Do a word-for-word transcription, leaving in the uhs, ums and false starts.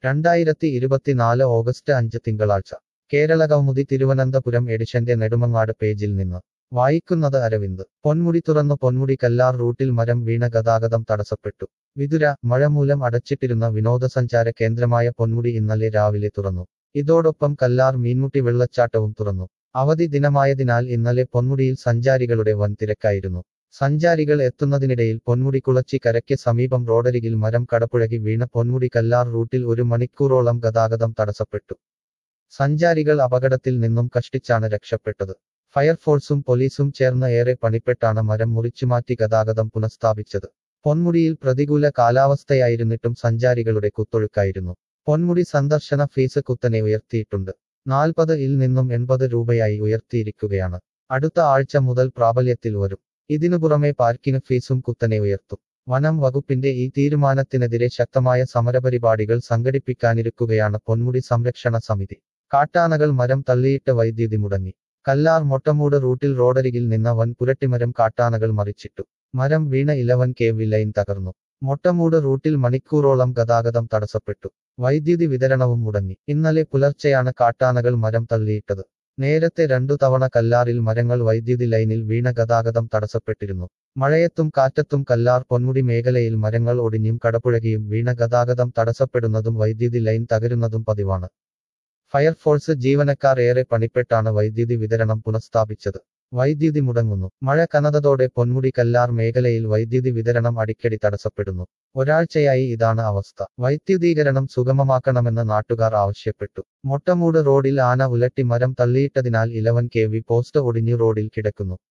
രണ്ടായിരത്തി ഇരുപത്തിനാല് ഓഗസ്റ്റ് അഞ്ച് തിങ്കളാഴ്ച കേരളകൗമുദി തിരുവനന്തപുരം എഡിഷന്റെ നെടുമങ്ങാട് പേജിൽ നിന്ന് വായിക്കുന്നത് അരവിന്ദ്. പൊന്മുടി തുറന്നു. പൊന്മുടി കല്ലാർ റൂട്ടിൽ മരം വീണ ഗതാഗതം തടസ്സപ്പെട്ടു. വിതുര. മഴ മൂലം അടച്ചിട്ടിരുന്ന വിനോദസഞ്ചാര കേന്ദ്രമായ പൊന്മുടി ഇന്നലെ രാവിലെ തുറന്നു. ഇതോടൊപ്പം കല്ലാർ മീൻമുട്ടി വെള്ളച്ചാട്ടവും തുറന്നു. അവധി ദിനമായതിനാൽ ഇന്നലെ പൊന്മുടിയിൽ സഞ്ചാരികളുടെ വൻ തിരക്കായിരുന്നു. സഞ്ചാരികൾ എത്തുന്നതിനിടയിൽ പൊന്മുടി കുളച്ചി കരയ്ക്ക് സമീപം റോഡരികിൽ മരം കടപുഴകി വീണ പൊന്മുടി കല്ലാർ റൂട്ടിൽ ഒരു മണിക്കൂറോളം ഗതാഗതം തടസ്സപ്പെട്ടു. സഞ്ചാരികൾ അപകടത്തിൽ നിന്നും കഷ്ടിച്ചാണ് രക്ഷപ്പെട്ടത്. ഫയർഫോഴ്സും പോലീസും ചേർന്ന് ഏറെ പണിപ്പെട്ടാണ് മരം മുറിച്ചുമാറ്റി ഗതാഗതം പുനഃസ്ഥാപിച്ചത്. പൊന്മുടിയിൽ പ്രതികൂല കാലാവസ്ഥയായിരുന്നിട്ടും സഞ്ചാരികളുടെ കുത്തൊഴുക്കായിരുന്നു. പൊന്മുടി സന്ദർശന ഫീസ് കുത്തനെ ഉയർത്തിയിട്ടുണ്ട്. നാൽപ്പത് ഇൽ നിന്നും എൺപത് രൂപയായി ഉയർത്തിയിരിക്കുകയാണ്. അടുത്ത ആഴ്ച മുതൽ പ്രാബല്യത്തിൽ വരും. ഇതിനു പുറമെ പാർക്കിംഗ് ഫീസും കുത്തനെ ഉയർത്തും. വനം വകുപ്പിന്റെ ഈ തീരുമാനത്തിനെതിരെ ശക്തമായ സമരപരിപാടികൾ സംഘടിപ്പിക്കാനിരിക്കുകയാണ് പൊന്മുടി സംരക്ഷണ സമിതി. കാട്ടാനകൾ മരം തള്ളിയിട്ട് വൈദ്യുതി മുടങ്ങി. കല്ലാർ മൊട്ടമൂട് റൂട്ടിൽ റോഡരികിൽ നിന്ന വൻ പുരട്ടിമരം കാട്ടാനകൾ മറിച്ചിട്ടു. മരം വീണ ഇലവൻ കെ വി ലൈൻ തകർന്നു. മൊട്ടമൂട് റൂട്ടിൽ മണിക്കൂറോളം ഗതാഗതം തടസ്സപ്പെട്ടു. വൈദ്യുതി വിതരണവും മുടങ്ങി. ഇന്നലെ പുലർച്ചെയാണ് കാട്ടാനകൾ മരം തള്ളിയിട്ടത്. നേരത്തെ രണ്ടു തവണ കല്ലാറിൽ മരങ്ങൾ വൈദ്യുതി ലൈനിൽ വീണ ഗതാഗതം തടസ്സപ്പെട്ടിരുന്നു. മഴയത്തും കാറ്റത്തും കല്ലാർ പൊന്മുടി മേഖലയിൽ മരങ്ങൾ ഒടിഞ്ഞും കടപുഴകിയും വീണ ഗതാഗതം തടസ്സപ്പെടുന്നതും വൈദ്യുതി ലൈൻ തകരുന്നതും പതിവാണ്. ഫയർഫോഴ്സ് ജീവനക്കാർ ഏറെ പണിപ്പെട്ടാണ് വൈദ്യുതി വിതരണം പുനഃസ്ഥാപിച്ചത്. വൈദ്യുതി മുടങ്ങുന്നു. മഴ കനതതോടെ പൊന്മുടി കല്ലാർ മേഖലയിൽ വൈദ്യുതി വിതരണം അടിക്കടി തടസ്സപ്പെടുന്നു. ഒരാഴ്ചയായി ഇതാണ് അവസ്ഥ. വൈദ്യുതീകരണം സുഗമമാക്കണമെന്ന് നാട്ടുകാർ ആവശ്യപ്പെട്ടു. മൊട്ടമൂട് റോഡിൽ ആന ഉലട്ടി മരം തള്ളിയിട്ടതിനാൽ ഇലവൻ കെ വി പോസ്റ്റ് ഒടിഞ്ഞു റോഡിൽ കിടക്കുന്നു.